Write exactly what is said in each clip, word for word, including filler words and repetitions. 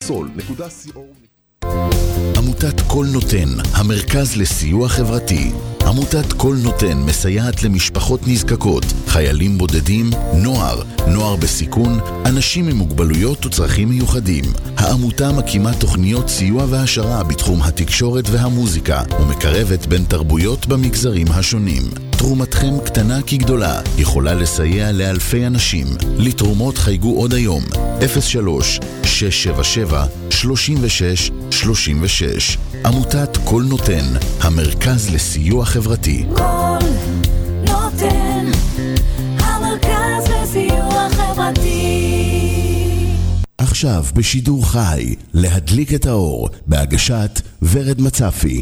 סול נקודה סי או. עמותת כל נותן, המרכז לסיוע חברתי. עמותת כל נותן מסייעת למשפחות נזקקות, חיילים בודדים, נוער, נוער בסיכון, אנשים עם מוגבלויות וצרכים מיוחדים. העמותה מקימה תוכניות סיוע והשרה בתחום התקשורת והמוזיקה, ומקרבת בין תרבויות במגזרים השונים. תרומתכם קטנה כגדולה, יכולה לסייע לאלפי אנשים. לתרומות חייגו עוד היום, אפס שלוש שש שבע שבע שלושים ושש שלושים ושש. עמותת כל נותן, המרכז לסיוע חברתי. כל נותן, המרכז לסיוע חברתי. עכשיו בשידור חי, להדליק את האור, בהגשת ורד מצפי.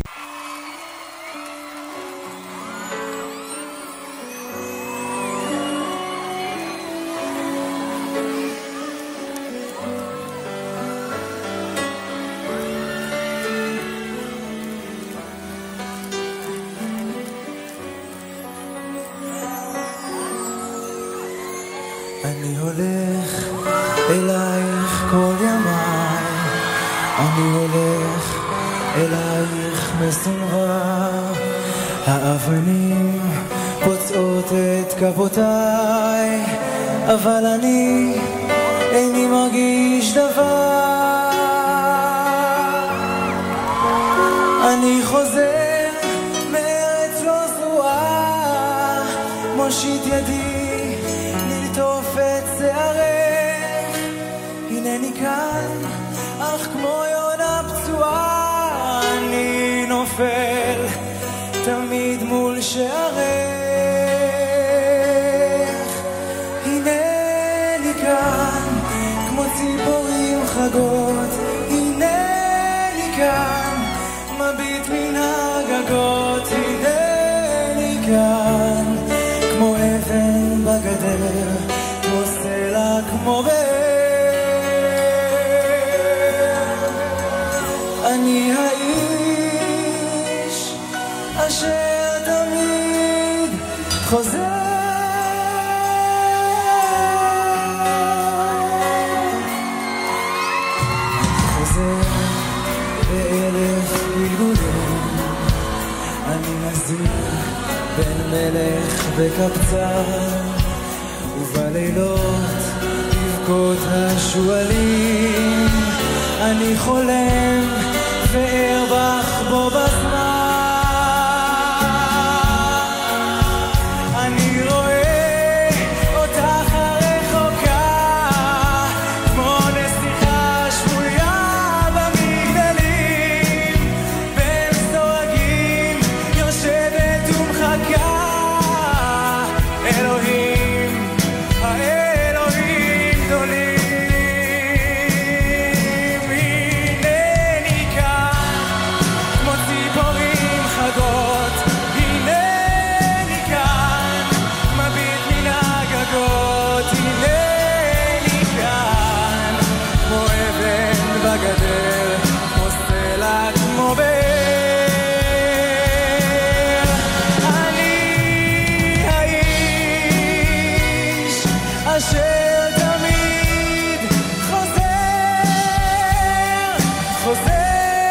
אני הולך אלייך כל ימיי, אני הולך אלייך מסונבר, האבנים פוצעות את כפותיי, אבל אני איני מרגיש דבר. אני חוזר מארץ לא זרועה, מושיט ידי לטוף את שערך, הנני כאן, אך כמו יונה פצועה, אני נופל תמיד מול שערך. הנני כאן, כמו ציפורים חגות, הנני כאן, מביט מן הגגות, הנני כאן, כמו אבן בגדר, כמו סלע, כמו באר. אני האיש אשר תמיד חוזר, חוזר באלף גלגולים, אני מזיע בין מלך וקבצן, ובלילות לבכות השואלים, אני חולם וארבח בו בזמן. אני רואה אותך הרחוקה, כמו נסיכה שבויה במגדלים, בין סורגים יושבת ומחכה. אלוהים, האלוהים גדולים, הנני כאן, כמו ציפורים חגות, הנני כאן, מביט מן הגגות, הנני כאן, כמו אבן בגדר, כמו סלע, כמו באר. אני האיש אשר תמיד חוזר, חוזר.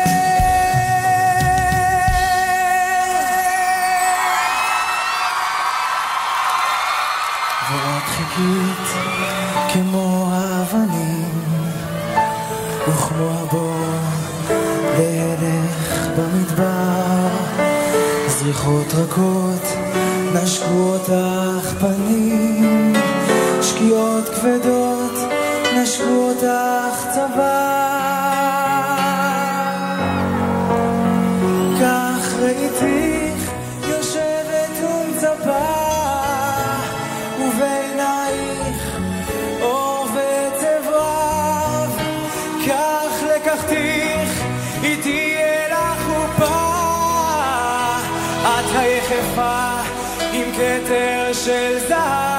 ואת חיכית כמו האבנים, וכמו הבור להלך במדבר, זריחות רכות נשקו אותך פנים, שקיעות כבדות נשקו אותך צוואר. כך ראיתיך יושבת ומצפה, ובעינייך אור וצבע רב, כך לקחתיך איתי אל החופה. את היחפה עם כתר של זהב,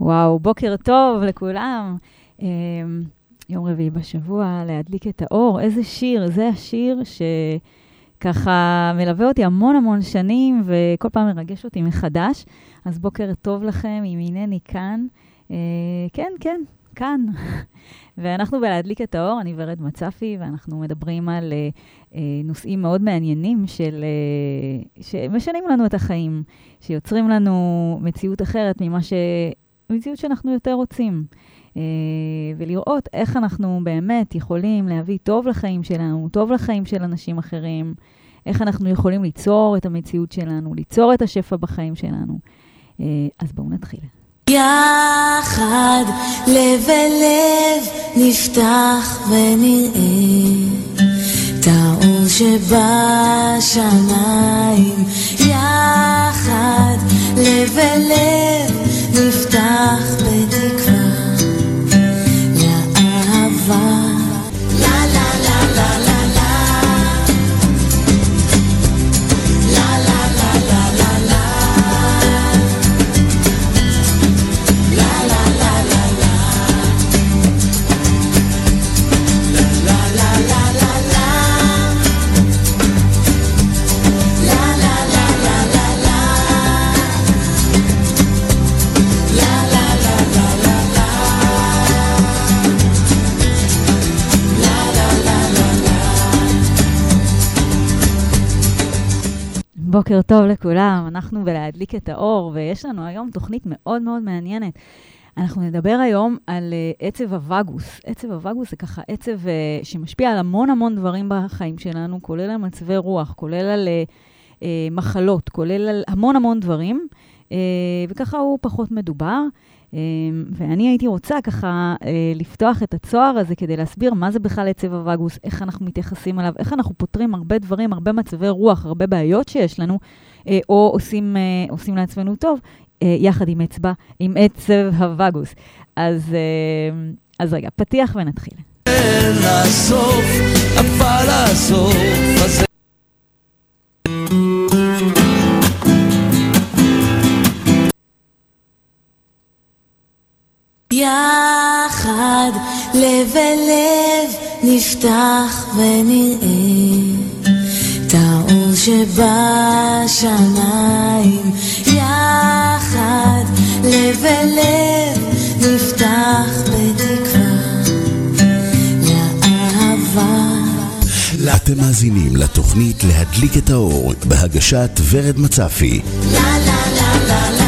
וואו, בוקר טוב לכולם. יום רביעי בשבוע, להדליק את האור. איזה שיר, זה השיר שככה מלווה אותי המון המון שנים, וכל פעם מרגש אותי מחדש. אז בוקר טוב לכם, אם הנני כאן. כן, כן, כאן. ואנחנו בלהדליק את האור, אני ורד מצפי, ואנחנו מדברים על נושאים מאוד מעניינים של, שמשנים לנו את החיים, שיוצרים לנו מציאות אחרת ממה ש... מציאות שאנחנו יותר רוצים. ולראות איך אנחנו באמת יכולים להביא טוב לחיים שלנו, טוב לחיים של אנשים אחרים, איך אנחנו יכולים ליצור את המציאות שלנו, ליצור את השפע בחיים שלנו. אז בואו נתחיל. יחד לב אל לב נפתח ונראה את האור שבשמיים. יחד לב אל לב נפתח בתקווה לאהבה. לה לה לה לה לה לה לה לה לה לה לה לה בוקר טוב לכולם, אנחנו בלהדליק את האור, ויש לנו היום תוכנית מאוד מאוד מעניינת. אנחנו נדבר היום על uh, עצב הווגוס. עצב הווגוס זה ככה עצב uh, שמשפיע על המון המון דברים בחיים שלנו, כולל על מצבי רוח, כולל על uh, uh, מחלות, כולל על המון המון דברים, uh, וככה הוא פחות מדובר. Uh, ואני הייתי רוצה ככה uh, לפתוח את הצוהר הזה כדי להסביר מה זה בכלל עצב הווגוס, איך אנחנו מתייחסים עליו, איך אנחנו פותרים הרבה דברים, הרבה מצבי רוח, הרבה בעיות שיש לנו, uh, או עושים, uh, עושים לעצמנו טוב, uh, יחד עם אצבע, עם עצב הווגוס. אז, uh, אז רגע, פתיח ונתחיל. לסוף, אבל הסוף הזה יחד לב אל לב נפתח ונראה את האור שבשמיים. יחד לב אל לב נפתח בתקווה לאהבה. אתם מאזינים לתוכנית להדליק את האור בהגשת ורד מצפי. לה לה לה לה לה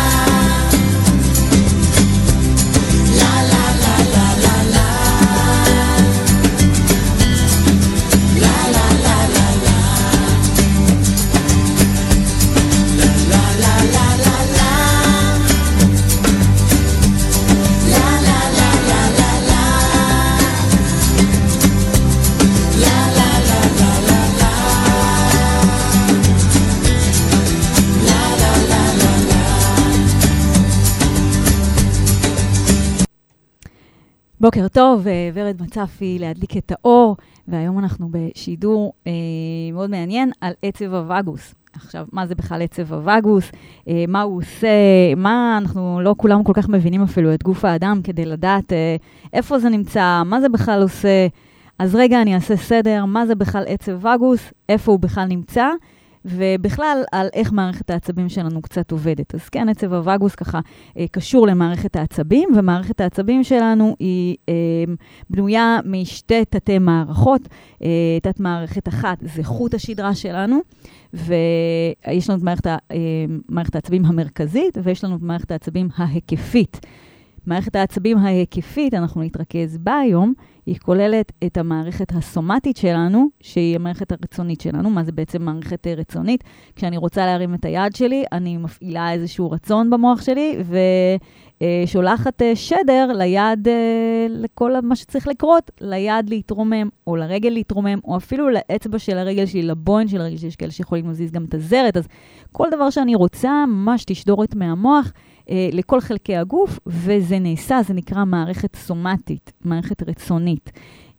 בוקר טוב, ורד מצפי, להדליק את האור, והיום אנחנו בשידור אה, מאוד מעניין על עצב הווגוס. עכשיו, מה זה בכלל עצב הווגוס? אה, מה הוא עושה? מה אנחנו לא כולם כל כך מבינים אפילו את גוף האדם כדי לדעת אה, איפה זה נמצא, מה זה בכלל עושה. אז רגע, אני אעשה סדר, מה זה בכלל עצב וגוס, איפה הוא בכלל נמצא, ובכלל על איך מערכת העצבים שלנו קצת עובדת. אז כן, עצב הווגוס ככה אה, קשור למערכת העצבים, ומערכת העצבים שלנו היא אה, בנויה משתי תתי מערכות. אה, תת מערכת אחת זה חוט השדרה שלנו, ויש לנו את מערכת, אה, מערכת העצבים המרכזית, ויש לנו את מערכת העצבים ההיקפית. מערכת העצבים ההיקפית, אנחנו נתרכז בה היום, היא כוללת את המערכת הסומטית שלנו, שהיא המערכת הרצונית שלנו. מה זה בעצם מערכת רצונית? כשאני רוצה להרים את היד שלי, אני מפעילה איזשהו רצון במוח שלי, ושולחת שדר ליד, לכל מה שצריך לקרות, ליד להתרומם, או לרגל להתרומם, או אפילו לאצבע של הרגל שלי, לבוין של הרגל שלי, יש כאלה שיכולים להזיז גם את הזרת. אז כל דבר שאני רוצה, ממש תשדורת מהמוח, לכל חלקי הגוף, וזה נעשה, זה נקרא מערכת סומטית, מערכת רצונית.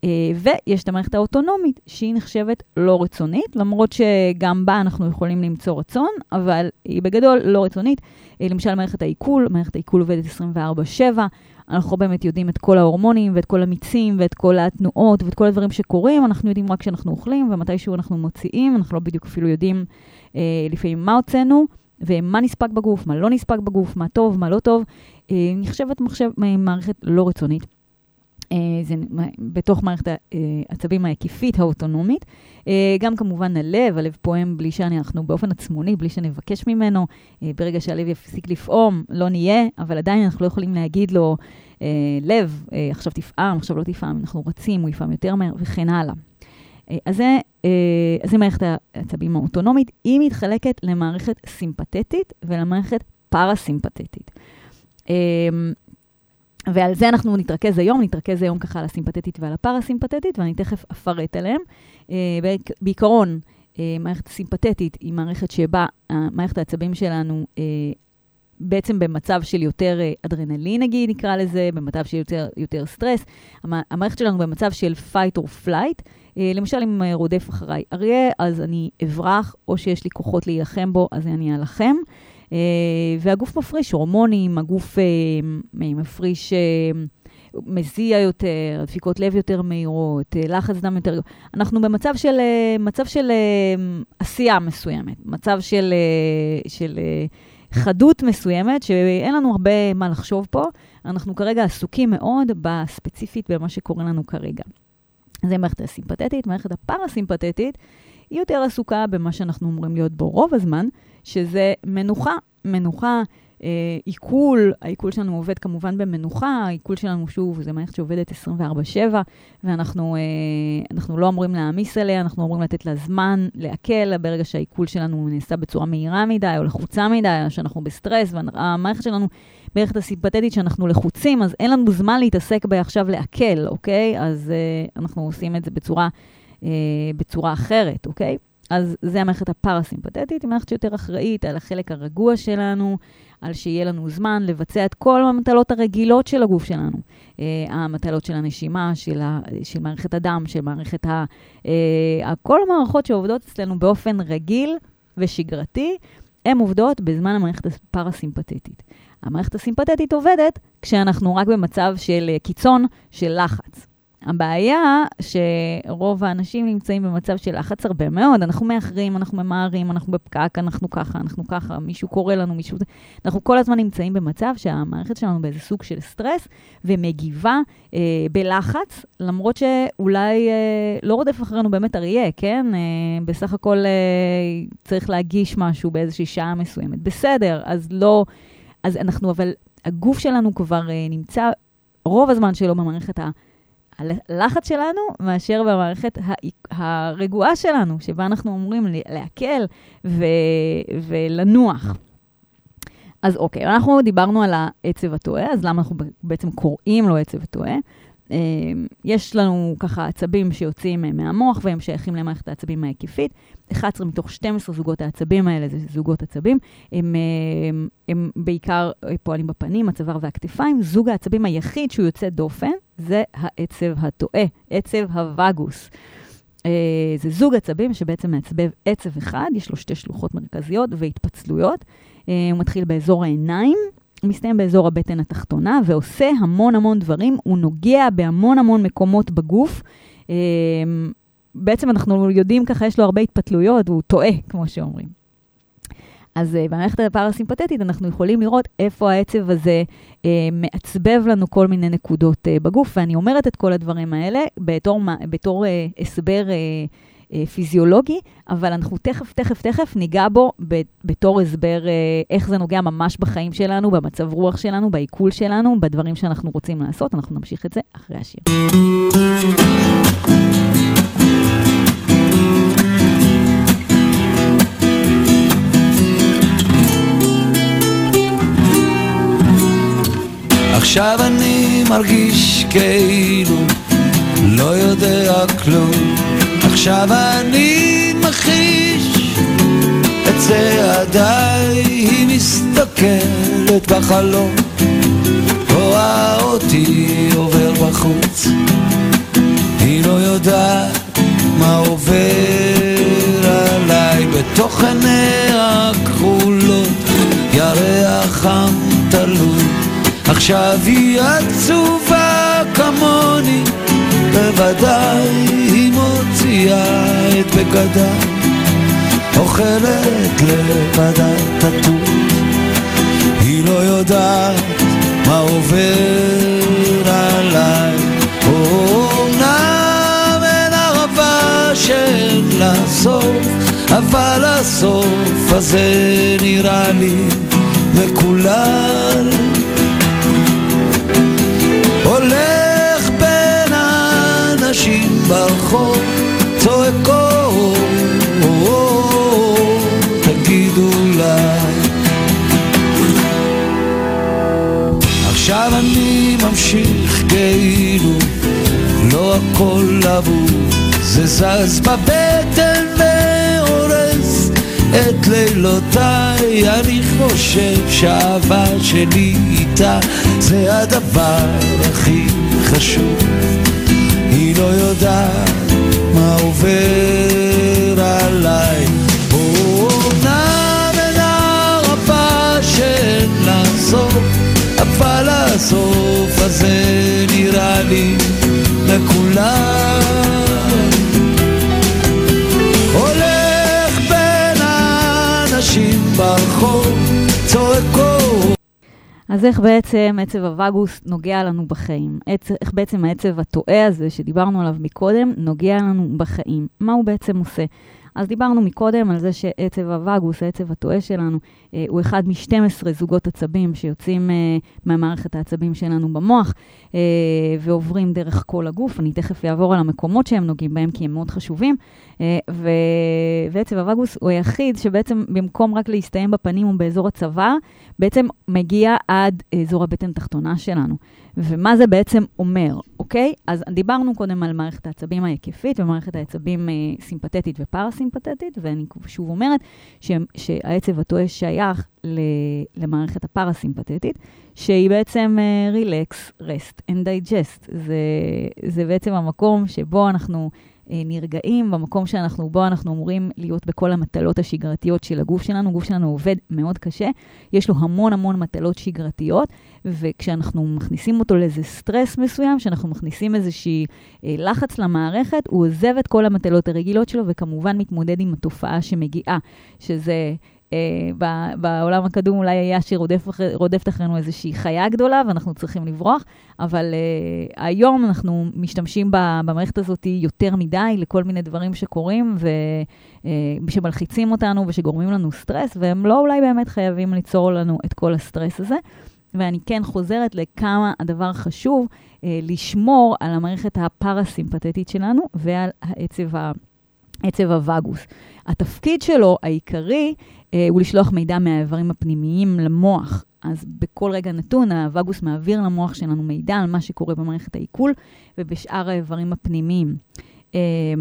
ויש את המערכת האוטונומית, שהיא נחשבת לא רצונית, למרות שגם בה אנחנו יכולים למצוא רצון, אבל היא בגדול לא רצונית. למשל, מערכת העיכול, מערכת העיכול עובדת עשרים וארבע שבע, אנחנו באמת יודעים את כל ההורמונים, ואת כל המיצים, ואת כל התנועות, ואת כל הדברים שקורים, אנחנו יודעים רק כשאנחנו אוכלים, ומתישהו אנחנו מוציאים, אנחנו לא בדיוק אפילו יודעים אה, לפעמים מה הוצאנו, ומה נספק בגוף, מה לא נספק בגוף, מה טוב, מה לא טוב, אה, נחשבת מחשב, מערכת לא רצונית. זה בתוך מערכת העצבים ההקיפית האוטונומית. גם כמובן הלב, הלב פועם בלי שאנחנו באופן עצמוני, בלי שנבקש ממנו. ברגע שהלב יפסיק לפעום, לא נהיה, אבל עדיין אנחנו לא יכולים להגיד לו, לב, עכשיו תפעם, עכשיו לא תפעם, אנחנו רצים, הוא יפעם יותר מהר, וכן הלאה. אז זה, אז זה מערכת העצבים האוטונומית. היא מתחלקת למערכת סימפתטית ולמערכת פרסימפתטית. ועל זה אנחנו נתרכז היום, נתרכז היום ככה על הסימפתטית ועל הפרסימפתטית, ואני תכף אפרט עליהם. בעיקרון, מערכת סימפתטית היא מערכת שבה מערכת העצבים שלנו בעצם במצב של יותר אדרנלין, נגיד, נקרא לזה, במצב של יותר, יותר סטרס. המערכת שלנו במצב של fight or flight. למשל, אם רודף אחריי אריה, אז אני אברח, או שיש לי כוחות להילחם בו, אז אני אלחם. Uh, והגוף מפריש הורמונים, הגוף uh, מפריש uh, מזיע יותר, דפיקות לב יותר מהירות, uh, לחץ דם יותר. אנחנו במצב של, uh, מצב של uh, עשייה מסוימת, מצב של, uh, של uh, חדות מסוימת, שאין לנו הרבה מה לחשוב פה. אנחנו כרגע עסוקים מאוד בספציפית במה שקורה לנו כרגע. זה מערכת הסימפתטית. מערכת הפרסימפתטית היא יותר עסוקה במה שאנחנו אומרים להיות בו רוב הזמן, שזה מנוחה, מנוחה, אה, עיכול, העיכול שלנו עובד כמובן במנוחה, העיכול שלנו שוב, זה מערכת שעובדת עשרים וארבע שבע, ואנחנו אה, אנחנו לא אמורים להעמיס עליה, אנחנו אמורים לתת לה זמן, להקל, ברגע שהעיכול שלנו נעשה בצורה מהירה מדי, או לחוצה מדי, שאנחנו בסטרס, והמערכת שלנו, מערכת הסימפתטית שאנחנו לחוצים, אז אין לנו זמן להתעסק בה עכשיו להקל, אוקיי? אז אה, אנחנו עושים את זה בצורה, אה, בצורה אחרת, אוקיי? אז זה המערכת הפרסימפתטית, היא מערכת שיותר אחראית על החלק הרגוע שלנו, על שיהיה לנו זמן לבצע את כל המטלות הרגילות של הגוף שלנו. Uh, המטלות של הנשימה, של, ה, של מערכת הדם, של מערכת ה... Uh, כל המערכות שעובדות אצלנו באופן רגיל ושגרתי, הן עובדות בזמן המערכת הפרסימפתטית. המערכת הסימפתטית עובדת כשאנחנו רק במצב של קיצון, של לחץ. הבעיה שרוב האנשים נמצאים במצב של לחץ הרבה מאוד, אנחנו מאחרים, אנחנו ממהרים, אנחנו בפקק, אנחנו ככה, אנחנו ככה, מישהו קורא לנו, מישהו... אנחנו כל הזמן נמצאים במצב שהמערכת שלנו באיזה סוג של סטרס, ומגיבה אה, בלחץ, למרות שאולי אה, לא רודף אחרינו באמת אריה, כן? אה, בסך הכל אה, צריך להגיש משהו באיזושהי שעה מסוימת. בסדר, אז לא... אז אנחנו, אבל הגוף שלנו כבר אה, נמצא רוב הזמן שלו במערכת ה... הלחץ שלנו מאשר במערכת הרגועה שלנו, שבה אנחנו אומרים להקל ו- ולנוח. אז אוקיי, אנחנו דיברנו על העצב הטועה, אז למה אנחנו בעצם קוראים לו עצב הטועה? יש לנו ככה עצבים שיוצאים מהמוח, והם שייכים למערכת העצבים ההקיפית. אחד עשר מתוך שתים עשרה זוגות העצבים האלה, זה זוגות עצבים, הם, הם, הם בעיקר פועלים בפנים, הצוואר והכתפיים. זוג העצבים היחיד שהוא יוצא דופן, זה העצב הטועה, עצב הווגוס. זה זוג עצבים שבעצם מעצבב עצב אחד, יש לו שתי שלוחות מרכזיות והתפצלויות. הוא מתחיל באזור העיניים, הוא מסתיים באזור הבטן התחתונה, ועושה המון המון דברים, הוא נוגע בהמון המון מקומות בגוף. בעצם אנחנו יודעים ככה, יש לו הרבה התפתלויות, והוא טועה, כמו שאומרים. אז במערכת הפרסימפתטית אנחנו יכולים לראות איפה העצב הזה מעצבב לנו כל מיני נקודות בגוף, ואני אומרת את כל הדברים האלה בתור, בתור הסבר פיזיולוגי, אבל אנחנו תכף, תכף, תכף ניגע בו בתור הסבר איך זה נוגע ממש בחיים שלנו, במצב רוח שלנו, בעיכול שלנו, בדברים שאנחנו רוצים לעשות. אנחנו נמשיך את זה אחרי השיר. עכשיו אני מרגיש כאילו לא יודע כלום. עכשיו אני מחיש את צעדיי, היא מסתכלת בחלום, רואה אותי עובר בחוץ, היא היא לא יודעת מה עובר עליי בתוך עיניה הכחולות, ירח חם תלוי. עכשיו היא עצובה כמוני, בוודאי היא מוציאה את בגדה, אוכלת לבדה תטות. היא לא יודעת מה עובר עליי, אומנם אין ערבה שאין לה סוף, אבל הסוף הזה נראה לי מקולל. הולך בין האנשים ברחוב, צועקו תגידו לה. עכשיו אני ממשיך כאילו לא הכל אבוד, זה זז בבטן והורס את לילותיי. אני חושב שהאהבה שלי איתה זה הדבר הכי חשוב. היא לא יודעת מה עובר עליי, אומנם אין הרבה שאין לה סוף, אבל הסוף הזה נראה לי לכולם. הולך בין האנשים ברחוב, צועקו. אז איך בעצם עצב הווגוס נוגע לנו בחיים? איך בעצם העצב הטועה הזה שדיברנו עליו מקודם נוגע לנו בחיים? מה הוא בעצם עושה? אז דיברנו מקודם על זה שעצב הווגוס, העצב הטועה שלנו, אה, הוא אחד מ-שתים עשרה זוגות עצבים שיוצאים אה, מהמערכת העצבים שלנו במוח, אה, ועוברים דרך כל הגוף. אני תכף אעבור על המקומות שהם נוגעים בהם, כי הם מאוד חשובים. אה, ו... ועצב הווגוס הוא היחיד שבעצם במקום רק להסתיים בפנים ובאזור הצוואר, בעצם מגיע עד אזור הבטן תחתונה שלנו. ומה זה בעצם אומר, אוקיי? אז דיברנו קודם על מערכת העצבים ההיקפית ומערכת העצבים אה, סימפתטית ופרסימפתטית, ואני שוב אומרת ש, שהעצב הטועה שייך ל, למערכת הפרסימפתטית, שהיא בעצם אה, relax, rest and digest. זה, זה בעצם המקום שבו אנחנו אה, נרגעים, במקום שאנחנו, בו אנחנו אמורים להיות בכל המטלות השגרתיות של הגוף שלנו. גוף שלנו עובד מאוד קשה, יש לו המון המון מטלות שגרתיות, וכשאנחנו מכניסים אותו לאיזה סטרס מסוים, שאנחנו מכניסים איזושהי אה, לחץ למערכת, הוא עוזב את כל המטלות הרגילות שלו, וכמובן מתמודד עם התופעה שמגיעה, שזה אה, בעולם הקדום אולי היה שרודפת אחרינו איזושהי חיה גדולה, ואנחנו צריכים לברוח, אבל אה, היום אנחנו משתמשים במערכת הזאת יותר מדי, לכל מיני דברים שקורים, ושמלחיצים אה, אותנו, ושגורמים לנו סטרס, והם לא אולי באמת חייבים ליצור לנו את כל הסטרס הזה. ואני כן חוזרת לכמה הדבר חשוב אה, לשמור על המערכת הפרסימפתטית שלנו ועל העצב, ה, העצב הווגוס. התפקיד שלו העיקרי אה, הוא לשלוח מידע מהאיברים הפנימיים למוח. אז בכל רגע נתון הווגוס מעביר למוח שלנו מידע על מה שקורה במערכת העיכול ובשאר האיברים הפנימיים. אה,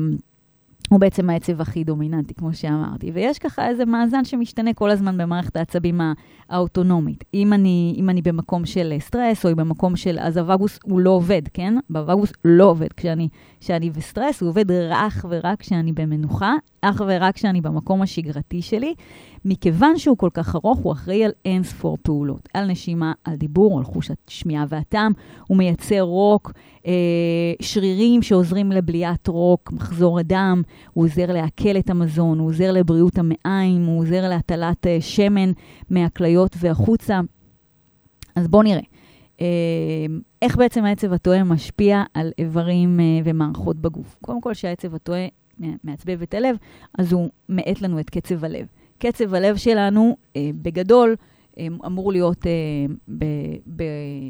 הוא בעצם העצב הכי דומיננטי, כמו שאמרתי. ויש ככה איזה מאזן שמשתנה כל הזמן במערכת העצבים האוטונומית. אם אני, אם אני במקום של סטרס, או במקום של, אז הווגוס הוא לא עובד, כן? בווגוס לא עובד. כשאני, כשאני בסטרס, הוא עובד אך ורק כשאני במנוחה, אך ורק כשאני במקום השגרתי שלי. מכיוון שהוא כל כך ארוך, הוא אחראי על אין ספור פעולות. על נשימה, על דיבור, על חוש השמיעה והטעם. הוא מייצר רוק, אה, שרירים שעוזרים לבליעת רוק, מחזור הדם. הוא עוזר להקל את המזון, הוא עוזר לבריאות המעיים, הוא עוזר להטלת אה, שמן מהכליות והחוצה. אז בואו נראה. אה, איך בעצם העצב הטועה משפיע על איברים אה, ומערכות בגוף? קודם כל, שהעצב הטועה מעצבב את הלב, אז הוא מעט לנו את קצב הלב. קצב הלב שלנו, אה, בגדול, אה, אמור להיות אה, ב, ב,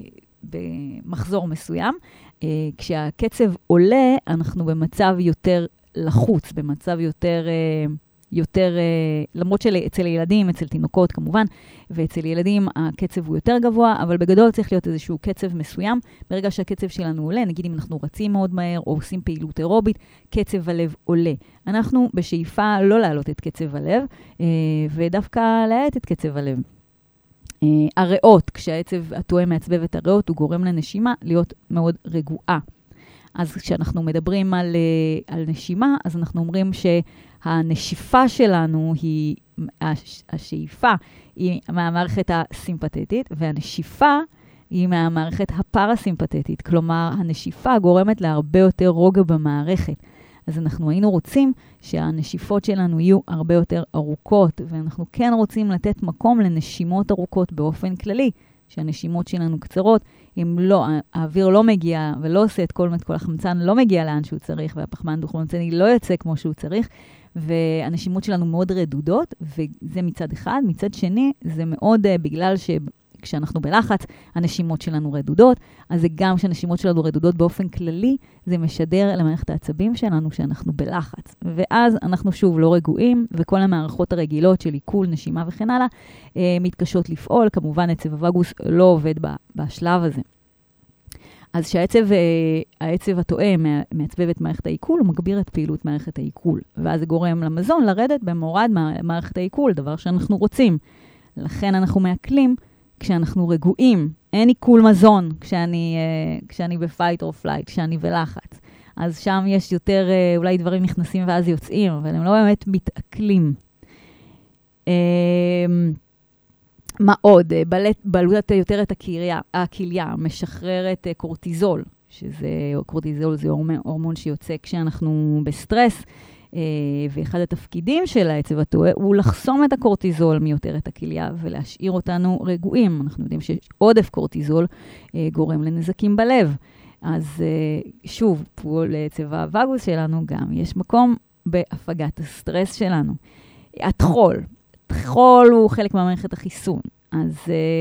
במחזור מסוים. אה, כשהקצב עולה, אנחנו במצב יותר לחוץ, במצב יותר, אה, יותר אה, למרות שאצל ילדים, אצל תינוקות כמובן, ואצל ילדים הקצב הוא יותר גבוה, אבל בגדול צריך להיות איזשהו קצב מסוים. ברגע שהקצב שלנו עולה, נגיד אם אנחנו רצים מאוד מהר או עושים פעילות אירובית, קצב הלב עולה. אנחנו בשאיפה לא להעלות את קצב הלב, ודווקא להעט את קצב הלב. הריאות, כשהעצב הטועה מעצבב את הריאות, הוא גורם לנשימה להיות מאוד רגועה. אז כשאנחנו מדברים על, על נשימה, אז אנחנו אומרים שהנשיפה שלנו היא, השאיפה היא מהמערכת הסימפתטית, והנשיפה היא מהמערכת הפרסימפתטית. כלומר, הנשיפה גורמת להרבה יותר רוגע במערכת. אז אנחנו היינו רוצים שהנשיפות שלנו יהיו הרבה יותר ארוכות, ואנחנו כן רוצים לתת מקום לנשימות ארוכות באופן כללי, שהנשימות שלנו קצרות, אם לא, האוויר לא מגיע ולא עושה את כל, את כל החמצן, לא מגיע לאן שהוא צריך, והפחמן דו-חמצני לא יוצא כמו שהוא צריך, והנשימות שלנו מאוד רדודות, וזה מצד אחד. מצד שני, זה מאוד uh, בגלל ש... כשאנחנו בלחץ, הנשימות שלנו רדודות, אז זה גם כשהנשימות שלנו רדודות באופן כללי, זה משדר למערכת העצבים שלנו שאנחנו בלחץ. ואז אנחנו שוב לא רגועים, וכל המערכות הרגילות של עיכול, נשימה וכן הלאה, מתקשות לפעול. כמובן, עצב הווגוס לא עובד בשלב הזה. אז שהעצב, העצב הטועה מעצבב את מערכת העיכול, הוא מגביר את פעילות מערכת העיכול. ואז זה גורם למזון לרדת במורד מערכת העיכול, דבר שאנחנו רוצים. לכן אנחנו מעכלים כשאנחנו רגועים, אין עיכול מזון כשאני, uh, כשאני בפייט או פלייט, כשאני בלחץ. אז שם יש יותר, uh, אולי דברים נכנסים ואז יוצאים, אבל הם לא באמת מתעכלים. Uh, מה עוד? בלוטת יותר את הכליה, הכליה משחררת uh, קורטיזול, שזה, קורטיזול זה הורמון שיוצא כשאנחנו בסטרס, ואחד התפקידים של העצב הטועה הוא לחסום את הקורטיזול מיותר את הכליה ולהשאיר אותנו רגועים. אנחנו יודעים שעודף קורטיזול גורם לנזקים בלב. אז שוב, פה לעצב הווגוס שלנו גם יש מקום בהפגת הסטרס שלנו. התחול. התחול הוא חלק מהמערכת החיסון. אז...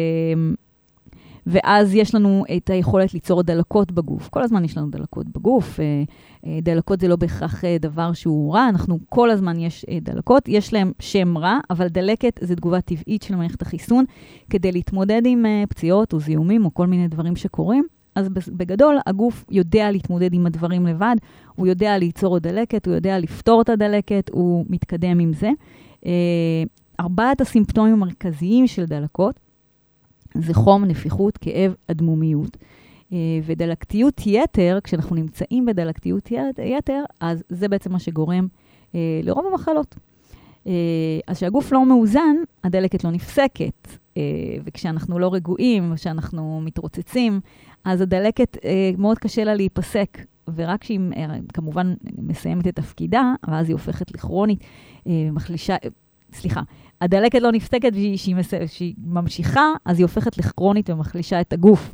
ואז יש לנו את היכולת ליצור דלקות בגוף. כל הזמן יש לנו דלקות בגוף. דלקות זה לא בהכרח דבר שהוא רע, אנחנו כל הזמן יש דלקות, יש להם שם רע, אבל דלקת זה תגובה טבעית של מערכת החיסון, כדי להתמודד עם פציעות או זיהומים או כל מיני דברים שקורים. אז בגדול, הגוף יודע להתמודד עם הדברים לבד, הוא יודע ליצור דלקת, הוא יודע לפתור את הדלקת, הוא מתקדם עם זה. ארבעת הסימפטומים המרכזיים של דלקות, זה חום, נפיחות, כאב, אדמומיות. ודלקתיות יתר, כשאנחנו נמצאים בדלקתיות יתר, אז זה בעצם מה שגורם לרוב המחלות. אז כשהגוף לא מאוזן, הדלקת לא נפסקת. וכשאנחנו לא רגועים, כשאנחנו מתרוצצים, אז הדלקת מאוד קשה לה להיפסק. ורק כשהיא כמובן מסיימת את תפקידה, ואז היא הופכת לכרונית, מחלישה... סליחה, הדלקת לא נפסקת והיא שהיא ממשיכה, אז היא הופכת לכרונית ומחלישה את הגוף.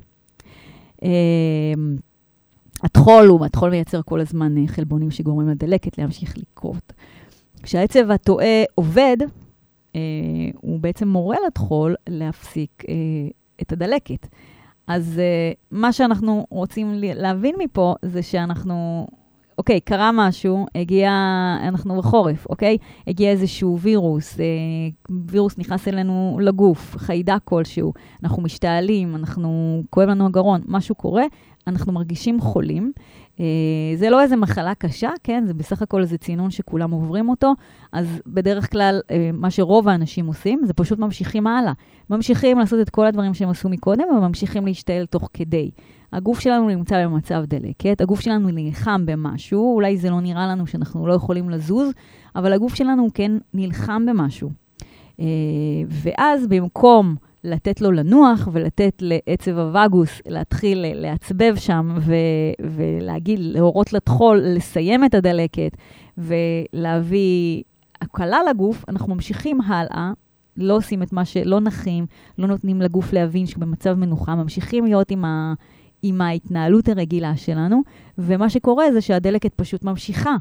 התחול הוא, התחול מייצר כל הזמן חלבונים שגורמים לדלקת להמשיך לקרות. כשהעצב הטועה עובד, הוא בעצם מורה לתחול להפסיק את הדלקת. אז מה שאנחנו רוצים להבין מפה זה שאנחנו... אוקיי, קרה משהו, הגיע, אנחנו בחורף, אוקיי? הגיע איזשהו וירוס, אה, וירוס נכנס אלינו לגוף, חיידק כלשהו, אנחנו משתעלים, אנחנו, כואב לנו הגרון, משהו קורה, אנחנו מרגישים חולים. אה, זה לא איזה מחלה קשה, כן? זה בסך הכל איזה צינון שכולם עוברים אותו, אז בדרך כלל, אה, מה שרוב האנשים עושים, זה פשוט ממשיכים הלאה. ממשיכים לעשות את כל הדברים שהם עשו מקודם, וממשיכים להשתעל תוך כדי. הגוף שלנו נמצא במצב דלקת, הגוף שלנו נלחם במשהו, אולי זה לא נראה לנו שאנחנו לא יכולים לזוז, אבל הגוף שלנו כן נלחם במשהו. ואז במקום לתת לו לנוח ולתת לעצב הווגוס להתחיל לעצבב שם ולהגיד, להורות לתחול, לסיים את הדלקת ולהביא הקלה לגוף, אנחנו ממשיכים הלאה, לא עושים את מה שלא נחים, לא נותנים לגוף להבין שבמצב מנוחה, ממשיכים להיות עם ה... עם ההתנהלות הרגילה שלנו, ומה שקורה זה שהדלקת פשוט ממשיכה.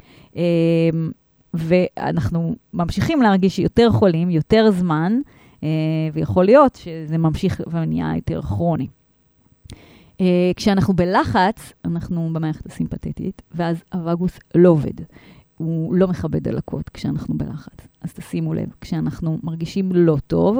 ואנחנו ממשיכים להרגיש יותר חולים, יותר זמן, ויכול להיות שזה ממשיך ונהיה יותר כרוני. כשאנחנו בלחץ, אנחנו במערכת הסימפתטית, ואז הווגוס לא עובד. הוא לא מכבד דלקות כשאנחנו בלחץ. אז תשימו לב, כשאנחנו מרגישים לא טוב,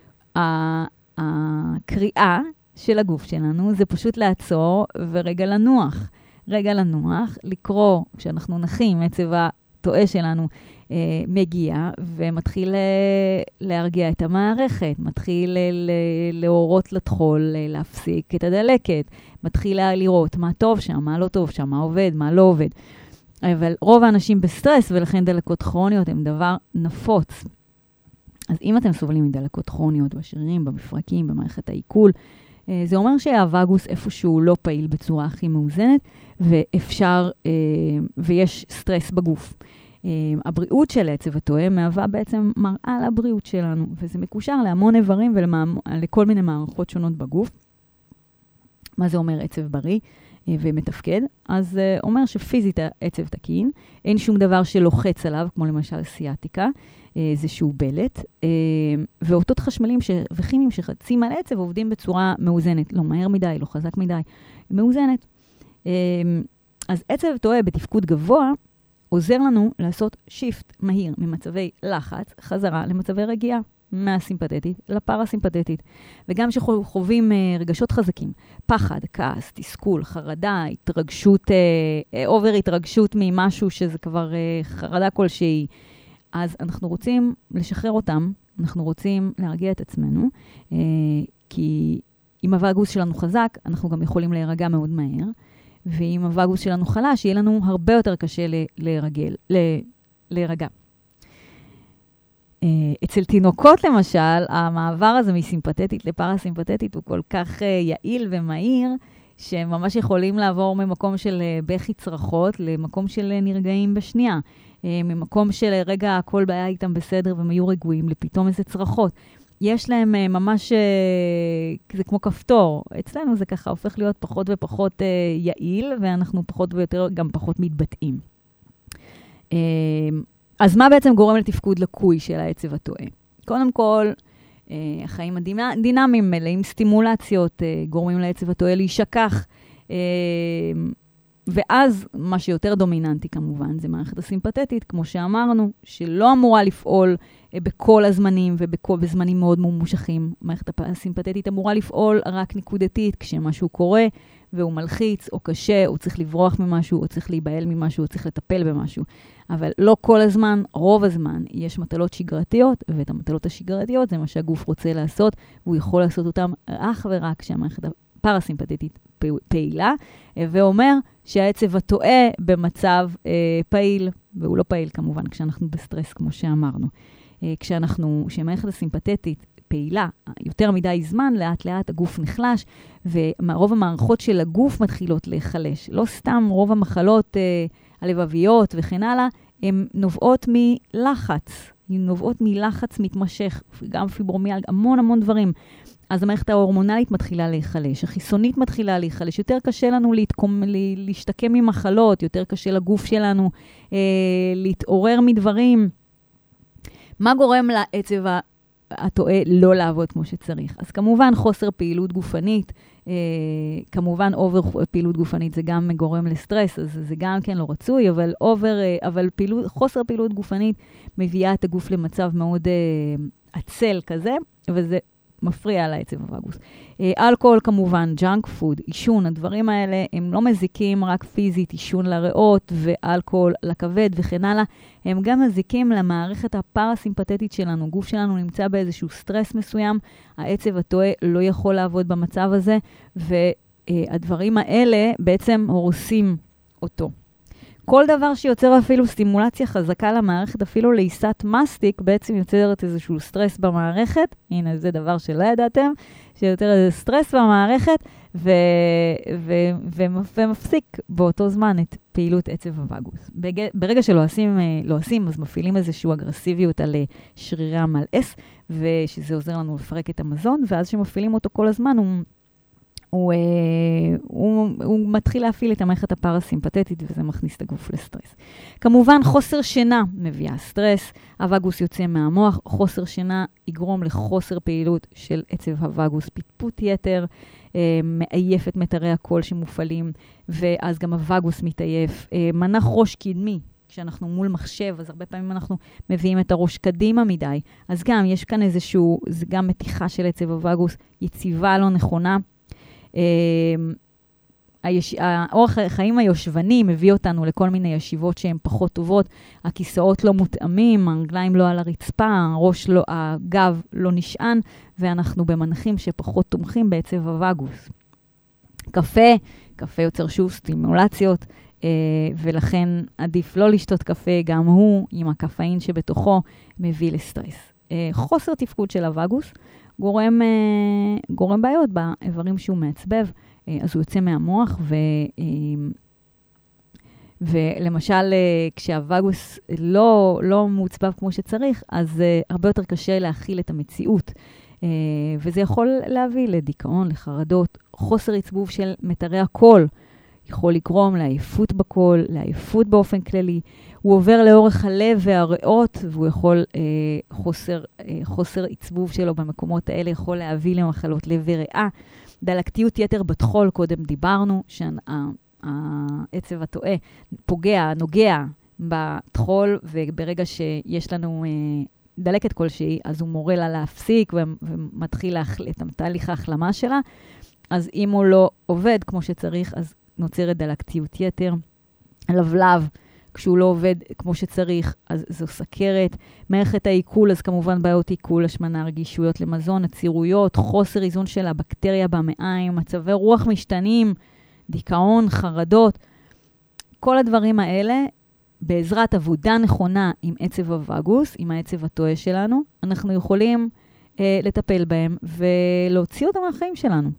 הקריאה של הגוף שלנו זה פשוט לעצור ורגע לנוח. רגע לנוח, לקרוא, כשאנחנו נחים, עצב הטועה שלנו אה, מגיע ומתחיל אה, להרגיע את המערכת, מתחיל אה, להורות לטחול, אה, להפסיק את הדלקת, מתחיל לראות מה טוב שם, מה לא טוב שם, מה עובד, מה לא עובד. אבל רוב האנשים בסטרס, ולכן דלקות כרוניות הם דבר נפוץ. אז אם אתם סובלים מדלקות כרוניות בשרירים, במפרקים, במערכת העיכול, זה אומר שהווגוס איפשהו לא פעיל בצורה הכי מאוזנת, ואפשר, ויש סטרס בגוף. הבריאות של עצב הטועה מהווה בעצם מראה לבריאות שלנו, וזה מקושר להמון איברים ולכל מיני מערכות שונות בגוף. מה זה אומר עצב בריא ומתפקד? אז זה אומר שפיזית העצב תקין, אין שום דבר שלוחץ עליו, כמו למשל סיאטיקה, איזשהו בלט, ואותות חשמליים וכימיים שחצים על עצב עובדים בצורה מאוזנת, לא מהר מדי, לא חזק מדי, מאוזנת. אז עצב טועה בתפקוד גבוה, עוזר לנו לעשות שיפט מהיר ממצבי לחץ, חזרה למצבי רגיעה, מהסימפתטית לפרסימפתטית. וגם שחווים רגשות חזקים, פחד, כעס, תסכול, חרדה, התרגשות, אובר התרגשות ממשהו שזה כבר חרדה כלשהי, אז אנחנו רוצים לשחרר אותם, אנחנו רוצים להרגיע את עצמנו, כי אם הווגוס שלנו חזק, אנחנו גם יכולים להירגע מאוד מהר, ואם הווגוס שלנו חלש, יהיה לנו הרבה יותר קשה להירגל, להירגע. אצל תינוקות למשל, המעבר הזה מסימפתטית לפרסימפתטית הוא כל כך יעיל ומהיר, שהם ממש יכולים לעבור ממקום של בכי צרחות למקום של נרגעים בשנייה. ממקום של רגע הכל בעיה איתם בסדר והם היו רגועים, לפתאום איזה צרחות. יש להם ממש, זה כמו כפתור. אצלנו זה ככה הופך להיות פחות ופחות יעיל, ואנחנו פחות ויותר גם פחות מתבטאים. אז מה בעצם גורם לתפקוד לקוי של העצב הטועה? קודם כל, החיים הדינמיים מלאים סטימולציות, גורמים לעצב הטועה להישכח, ואז מה שיותר דומיננטי כמובן, זה מערכת הסימפתטית, כמו שאמרנו, שלא אמורה לפעול בכל הזמנים ובזמנים מאוד ממושכים. מערכת הסימפתטית אמורה לפעול רק נקודתית, כשמשהו קורה והוא מלחיץ או קשה, או צריך לברוח ממשהו, או צריך להיבהל ממשהו, או צריך לטפל במשהו. אבל לא כל הזמן, רוב הזמן, יש מטלות שגרתיות, ואת המטלות השגרתיות זה מה שהגוף רוצה לעשות, והוא יכול לעשות אותם אך ורק כשהמערכת הפרסימפתטית פעילה, ואומר שהעצב הטועה במצב אה, פעיל, והוא לא פעיל כמובן כשאנחנו בסטרס, כמו שאמרנו. אה, כשאנחנו, כשהמערכת הסימפתטית פעילה יותר מדי זמן, לאט לאט הגוף נחלש, ורוב המערכות של הגוף מתחילות להיחלש. לא סתם רוב המחלות אה, הלבביות וכן הלאה, הן נובעות מלחץ, הן נובעות מלחץ מתמשך, גם פיברומיאלגיה, המון המון דברים. אז המערכת ההורמונלית מתחילה להיחלש, החיסונית מתחילה להיחלש, יותר קשה לנו להתקום, להשתקם ממחלות, יותר קשה לגוף שלנו אה, להתעורר מדברים. מה גורם לעצב הטועה לא לעבוד כמו שצריך? אז כמובן חוסר פעילות גופנית, אה, כמובן אובר פעילות גופנית זה גם גורם לסטרס, אז זה גם כן לא רצוי, אבל, אובר, אה, אבל פעילות, חוסר פעילות גופנית מביאה את הגוף למצב מאוד אה, עצל כזה, וזה מפריע על העצב הווגוס. אלכוהול כמובן, ג'אנק פוד, עישון, הדברים האלה הם לא מזיקים רק פיזית, עישון לריאות ואלכוהול לכבד וכן הלאה, הם גם מזיקים למערכת הפרסימפתטית שלנו. גוף שלנו נמצא באיזשהו סטרס מסוים, העצב הטועה לא יכול לעבוד במצב הזה, והדברים האלה בעצם הורסים אותו. כל דבר שיוצר אפילו סטימולציה חזקה למערכת, אפילו לעיסת מסטיק, בעצם יוצרת איזשהו סטרס במערכת. הנה, זה דבר שלא ידעתם, שיוצר איזה סטרס במערכת, ו- ו- ו- ומפסיק באותו זמן את פעילות עצב הווגוס. בג- ברגע שלא עושים, לא עושים, אז מפעילים איזושהי אגרסיביות על שרירי המלעס, ושזה עוזר לנו לפרק את המזון, ואז שמפעילים אותו כל הזמן, הוא... הוא, הוא, הוא מתחיל להפעיל את המערכת הפרסימפתטית, וזה מכניס את הגוף לסטרס. כמובן, חוסר שינה מביאה סטרס, הווגוס יוצא מהמוח, חוסר שינה יגרום לחוסר פעילות של עצב הווגוס, פטפוט יתר, מעייף את מטרי הקול שמופעלים, ואז גם הווגוס מתעייף. מנח ראש קדמי, כשאנחנו מול מחשב, אז הרבה פעמים אנחנו מביאים את הראש קדימה מדי, אז גם יש כאן איזשהו, זה גם מתיחה של עצב הווגוס, יציבה לא נכונה, האורח החיים היושבני מביא אותנו לכל מיני ישיבות שהן פחות טובות, הכיסאות לא מותאמים, הרגליים לא על הרצפה, הראש לא, הגב לא נשען, ואנחנו במנחים שפחות תומכים בעצב הווגוס. קפה, קפה יוצר שוב סטימולציות, ולכן עדיף לא לשתות קפה, גם הוא עם הקפאין שבתוכו מביא לסטרס. חוסר תפקוד של הווגוס גורם, גורם בעיות באיברים שהוא מעצבב, אז הוא יוצא מהמוח, ו, ולמשל, כשהווגוס לא, לא מעוצבב כמו שצריך, אז הרבה יותר קשה להכיל את המציאות, וזה יכול להביא לדיכאון, לחרדות, חוסר עצבוב של מטרי הקול, יכול לגרום לעייפות בקול, לעייפות באופן כללי, הוא עובר לאורך הלב והריאות, והוא יכול, אה, חוסר, אה, חוסר עצבוב שלו במקומות האלה, יכול להביא למחלות לב וריאה, דלקתיות יתר בתחול, קודם דיברנו, שהעצב הטועה פוגע, נוגע בתחול, וברגע שיש לנו אה, דלקת כלשהי, אז הוא מורה לה להפסיק, ומתחיל להחל... את תהליך ההחלמה שלה, אז אם הוא לא עובד כמו שצריך, אז נוצרת דלקתיות יתר, לבלב, כשהוא לא עובד כמו שצריך, אז זו סכרת. מערכת העיכול, אז כמובן בעיות עיכול, השמנה, רגישויות למזון, עצירויות, חוסר איזון של הבקטריה במעיים, מצבי רוח משתנים, דיכאון, חרדות. כל הדברים האלה, בעזרת עבודה נכונה עם עצב הווגוס, עם העצב הטועה שלנו, אנחנו יכולים אה, לטפל בהם ולהוציא אותם מהחיים שלנו.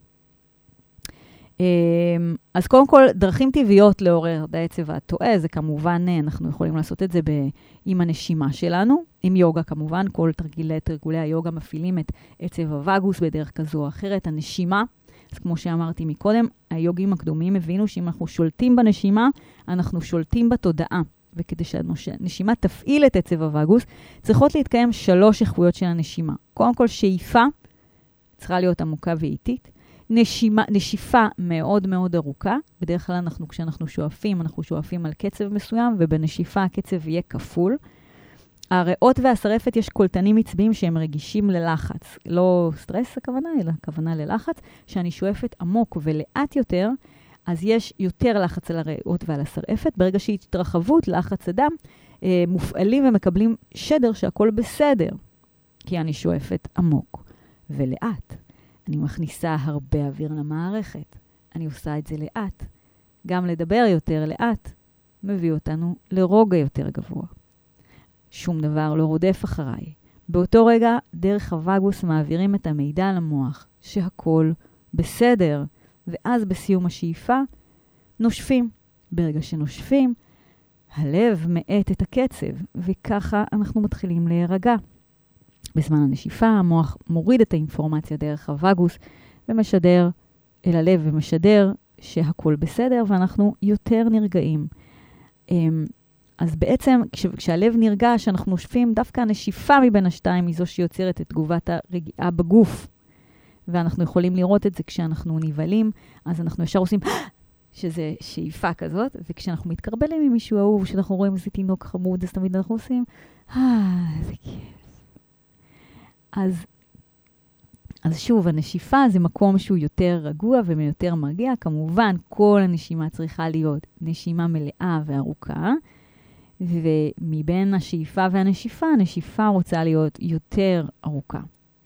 אז קודם כל, דרכים טבעיות לעורר את העצב הטועה, זה כמובן, אנחנו יכולים לעשות את זה ב- עם הנשימה שלנו, עם יוגה כמובן, כל תרגילי, תרגולי היוגה מפעילים את עצב הווגוס בדרך כזו או אחרת. הנשימה, אז כמו שאמרתי מקודם, היוגים הקדומים הבינו שאם אנחנו שולטים בנשימה, אנחנו שולטים בתודעה, וכדי שהנשימה תפעיל את עצב הווגוס, צריכות להתקיים שלוש איכויות של הנשימה. קודם כל, שאיפה צריכה להיות עמוקה ואיטית, נשימה, נשיפה מאוד מאוד ארוכה, בדרך כלל אנחנו, כשאנחנו שואפים, אנחנו שואפים על קצב מסוים, ובנשיפה הקצב יהיה כפול. הריאות והשרפת יש קולטנים עצביים שהם רגישים ללחץ, לא סטרס הכוונה, אלא הכוונה ללחץ, שאני שואפת עמוק ולאט יותר, אז יש יותר לחץ על הריאות ועל השרפת, ברגע שהיא התרחבות, לחץ הדם, אה, מופעלים ומקבלים שדר שהכל בסדר, כי אני שואפת עמוק ולאט. אני מכניסה הרבה אוויר למערכת. אני עושה את זה לאט. גם לדבר יותר לאט מביא אותנו לרוגע יותר גבוה. שום דבר לא רודף אחריי. באותו רגע, דרך הווגוס מעבירים את המידע למוח, שהכל בסדר. ואז בסיום השאיפה, נושפים. ברגע שנושפים, הלב מאט את הקצב, וככה אנחנו מתחילים להירגע. בזמן הנשיפה, המוח מוריד את האינפורמציה דרך הווגוס, ומשדר אל הלב, ומשדר שהכל בסדר, ואנחנו יותר נרגעים. אז בעצם, כש, כשהלב נרגע, שאנחנו נושפים, דווקא הנשיפה מבין השתיים, היא זו שיוצרת את תגובת הרגיעה בגוף. ואנחנו יכולים לראות את זה כשאנחנו נבלים, אז אנחנו ישר עושים, שזה שאיפה כזאת, וכשאנחנו מתקרבלים עם מישהו אהוב, כשאנחנו רואים איזה תינוק חמוד, אז תמיד אנחנו עושים, אה, זה כיף. אז, אז שוב, הנשיפה זה מקום שהוא יותר רגוע ויותר מרגיע. כמובן, כל הנשימה צריכה להיות נשימה מלאה וארוכה, ומבין השאיפה והנשיפה, הנשיפה רוצה להיות יותר ארוכה.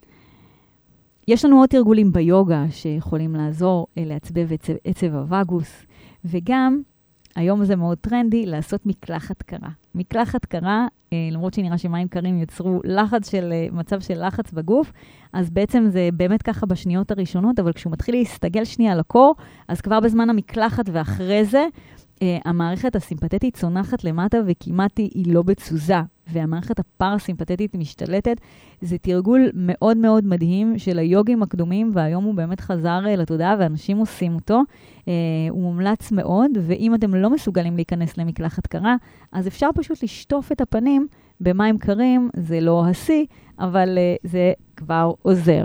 יש לנו עוד תרגולים ביוגה שיכולים לעזור לעצבב עצב, עצב הווגוס, וגם היום זה מאוד טרנדי לעשות מקלחת קרה. מקלחת קרה, למרות שנראה שמים קרים יצרו לחץ של, מצב של לחץ בגוף, אז בעצם זה באמת ככה בשניות הראשונות, אבל כשהוא מתחיל להסתגל שנייה לקור, אז כבר בזמן המקלחת ואחרי זה, המערכת הסימפתטית צונחת למטה וכמעט היא לא בתזוזה, והמערכת הפרסימפתטית משתלטת. זה תרגול מאוד מאוד מדהים של היוגים הקדומים, והיום הוא באמת חזר לתודעה ואנשים עושים אותו. הוא מומלץ מאוד, ואם אתם לא מסוגלים להיכנס למקלחת קרה, אז אפשר פשוט לשטוף את הפנים במים קרים, זה לא השיא, אבל זה כבר עוזר.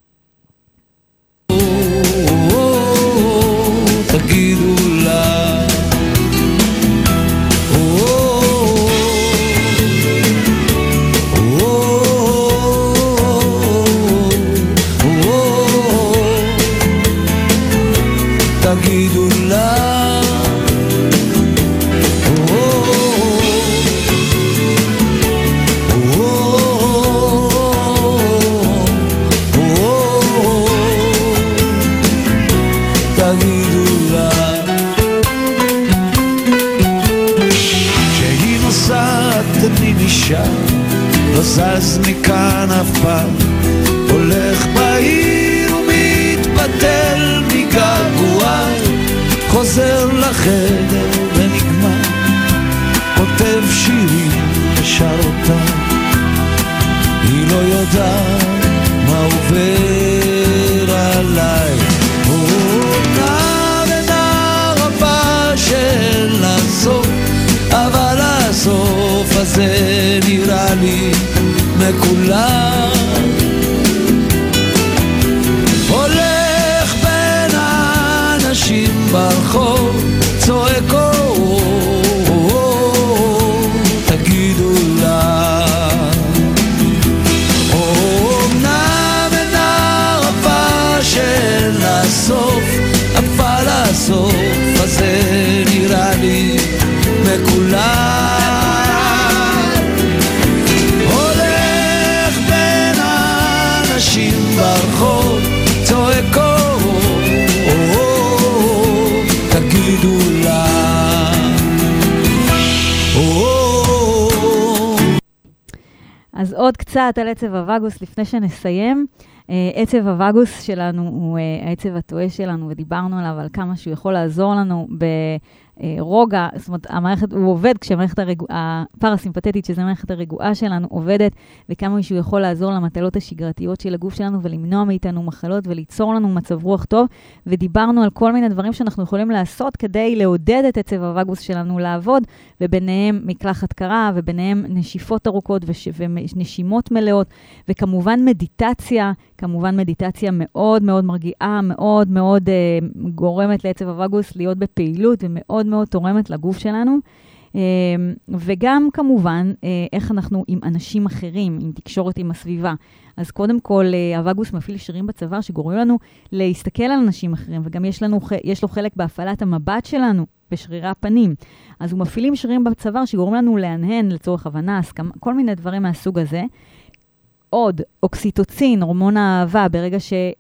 תגידו לה תגידו נשאר, לא זז מכאן אף פעם, הולך בעיר ומתבטל מגעגועי, חוזר לחדר ונגמר, כותב שירים ושר אותם, היא לא יודעת מה עובר עליי. נער ונער הבא של הסוף, אבל הסוף הזה נראה לי מכולם, הולך בין האנשים ברחוב, צועק תגידו לה, אומנם נער הבא של הסוף, אבל הסוף הזה נראה לי מכולם, הולך בין האנשים ברחוב, צועק תגידו לה. אז עוד קצת על עצב הווגוס לפני שנסיים. עצב הווגוס שלנו הוא העצב הטועה שלנו, ודיברנו עליו על כמה שהוא יכול לעזור לנו ברוגע, זאת אומרת, המערכת, הוא עובד כשהמערכת הרגועה, הפרסימפטית, שזה המערכת הרגועה שלנו, עובדת, וכמה שהוא יכול לעזור למטלות השגרתיות של הגוף שלנו, ולמנוע מאיתנו מחלות, וליצור לנו מצב רוח טוב, ודיברנו על כל מיני דברים שאנחנו יכולים לעשות, כדי לעודד את עצב הווגוס שלנו לעבוד, וביניהם מקלחת קרה, וביניהם נשיפות ארוכות, וש... ונשימות מלאות, וכמובן מדיטציה, כמובן מדיטציה מאוד מאוד מרגיעה, מאוד מאוד uh, גורמת לעצב הווגוס להיות בפעילות, ומאוד מאוד תורמת לגוף שלנו. Uh, וגם כמובן, uh, איך אנחנו עם אנשים אחרים, עם תקשורת עם הסביבה. אז קודם כל, uh, הווגוס מפעיל שרירים בצוואר שגורמים לנו להסתכל על אנשים אחרים, וגם יש, לנו, יש לו חלק בהפעלת המבט שלנו, בשרירי הפנים. אז הוא מפעילים שרירים בצוואר שגורמים לנו להנהן לצורך הבנה, הסכמה, כל מיני דברים מהסוג הזה. עוד, אוקסיטוצין, הורמון האהבה, ברגע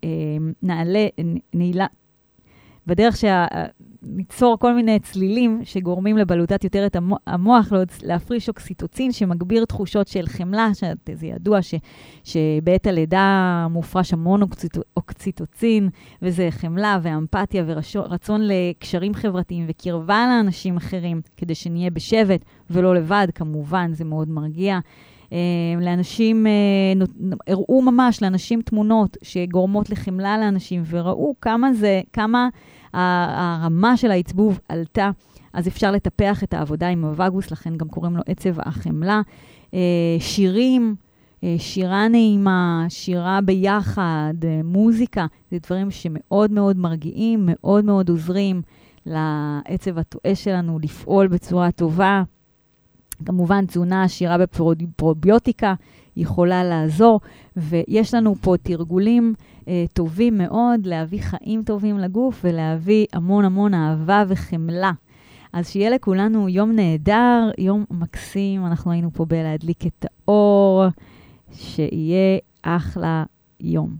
שנעלה, נעילה, בדרך שניצור כל מיני צלילים שגורמים לבלוטת יותר את המוח, להפריש אוקסיטוצין שמגביר תחושות של חמלה, שזה ידוע ש, שבעת הלידה מופרש המון אוקסיטוצין, וזה חמלה ואמפתיה ורצון לקשרים חברתיים וקרבה לאנשים אחרים, כדי שנהיה בשבט ולא לבד, כמובן, זה מאוד מרגיע. לאנשים, הראו ממש לאנשים תמונות שגורמות לחמלה לאנשים, וראו כמה זה, כמה הרמה של העצבוב עלתה, אז אפשר לטפח את העבודה עם הווגוס, לכן גם קוראים לו עצב החמלה. שירים, שירה נעימה, שירה ביחד, מוזיקה, זה דברים שמאוד מאוד מרגיעים, מאוד מאוד עוזרים לעצב הטועה שלנו לפעול בצורה טובה. כמובן, תזונה עשירה בפרוביוטיקה יכולה לעזור, ויש לנו פה תרגולים אה, טובים מאוד להביא חיים טובים לגוף, ולהביא המון המון אהבה וחמלה. אז שיהיה לכולנו יום נהדר, יום מקסים, אנחנו היינו פה בלהדליק את האור, שיהיה אחלה יום.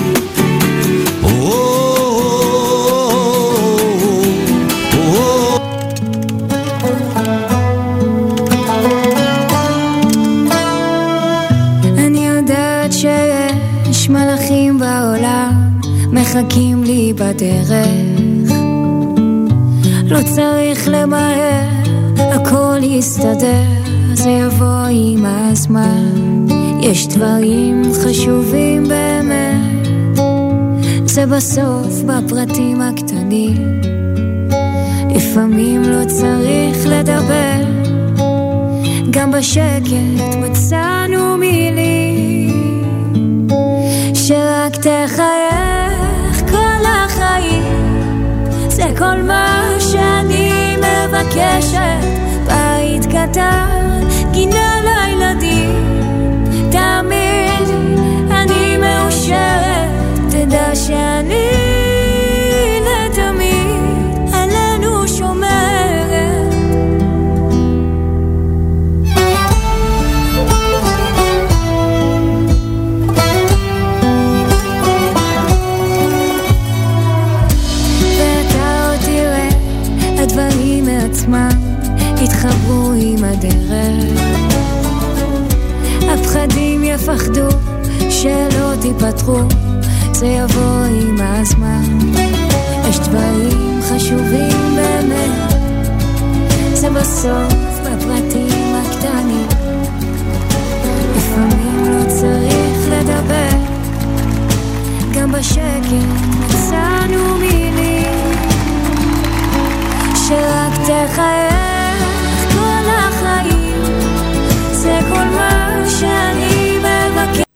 שיש מלאכים בעולם מחכים לי בדרך, לא צריך למהר, הכל יסתדר, זה יבוא עם הזמן. יש דברים חשובים באמת, זה בסוף בפרטים הקטנים, לפעמים לא צריך לדבר, גם בשקט מצאנו מילים, שרק תחייך כל החיים, זה כל מה שאני מבקשת. בית קטן, גינה לילדים, תמיד אני מאושרת, תדע שאני לתמיד עלינו שומרת. ואתה עוד תראה, הדברים מעצמם התחברו עם הדרך, תפחדו שלא תיפתחו, זה יבוא עם הזמן. יש דברים חשובים באמת, זה בסוף בפרטים הקטנים. לפעמים לא צריך לדבר, גם בשקט מצאנו מילים שרק תחייך כל החיים, זה כל מה שאני מבקש.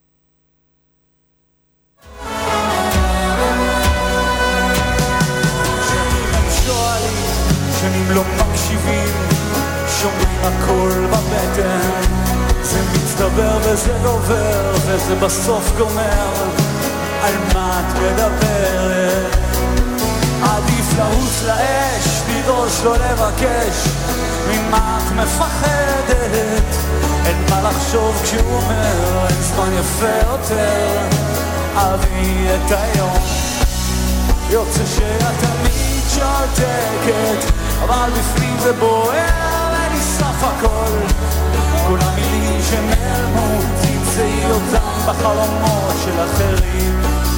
שנים הם שואלים, שנים לא מקשיבים, שומעים הכל בבטן, זה מצטבר וזה גובר וזה בסוף גומר. על מה את מדברת? עדיף לעוץ לאש, לדרוש לא לבקש, ממה את מפחדת? אין מה לחשוב כשהוא אומר, אין זמן יפה יותר, אבי את היום. יוצא שאת תמיד שותקת, אבל בפנים זה בוער, אין לי סף הכל. כל המילים שנעלמו, תמצאי אותם בחלומות של אחרים.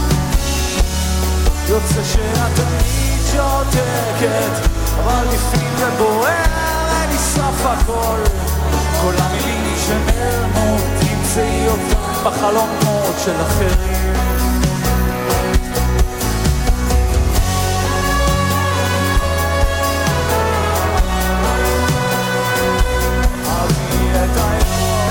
יוצא שאת תמיד שותקת, אבל לפנים זה בוער, אין לי סף הכל. כל המילים שנעלמו, תמצאי אותם בחלומות של אחרים. אבי את היום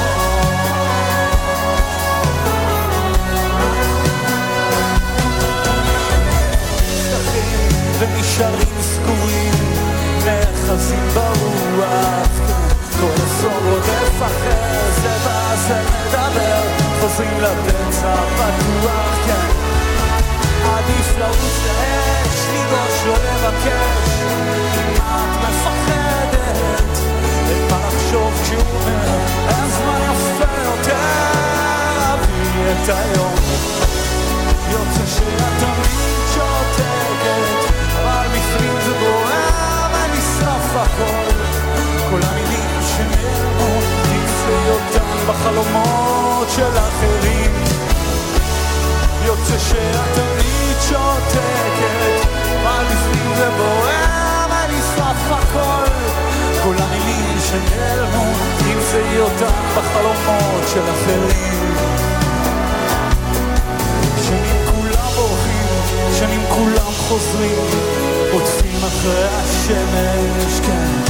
ונשארים סגורים, נחזים ברוח, כל הסור רודף אחר, זה בעזה מדבר, חוזרים לפצע פתוח, כן. עדיף לעוץ לאש, לדרוש לא לבקש, מה את מפחדת? אין מה לחשוב כשהוא אומר, אין זמן יפה יותר, אבי את היום. יוצא שאת תמיד שותקת, אבל בפנים זה בוער ונשרף הכל. כל המילים שנעלמו, תמצאי אותם בחלומות של אחרים. יוצא שאת תמיד שותקת, אבל בפנים זה בוער ונשרף הכל. כל המילים שנעלמו, תמצאי אותם בחלומות של אחרים. שנים כולם בורחים, שנים כולם חוזרים, עוטפים אחרי השמש, כן.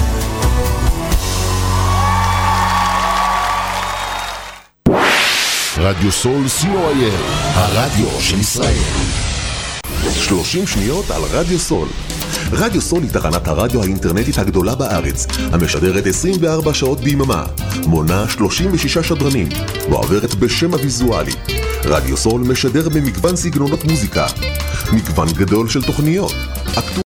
רדיו סול סי או איי אל, הרדיו של ישראל. שלושים שניות על רדיו סול. רדיו סול היא תחנת הרדיו האינטרנטית הגדולה בארץ, המשדרת עשרים וארבע שעות ביממה, מונה שלושים ושישה שדרנים, ועוברת בשם הוויזואלי. רדיו סול משדר במגוון סגנונות מוזיקה, מגוון גדול של תוכניות,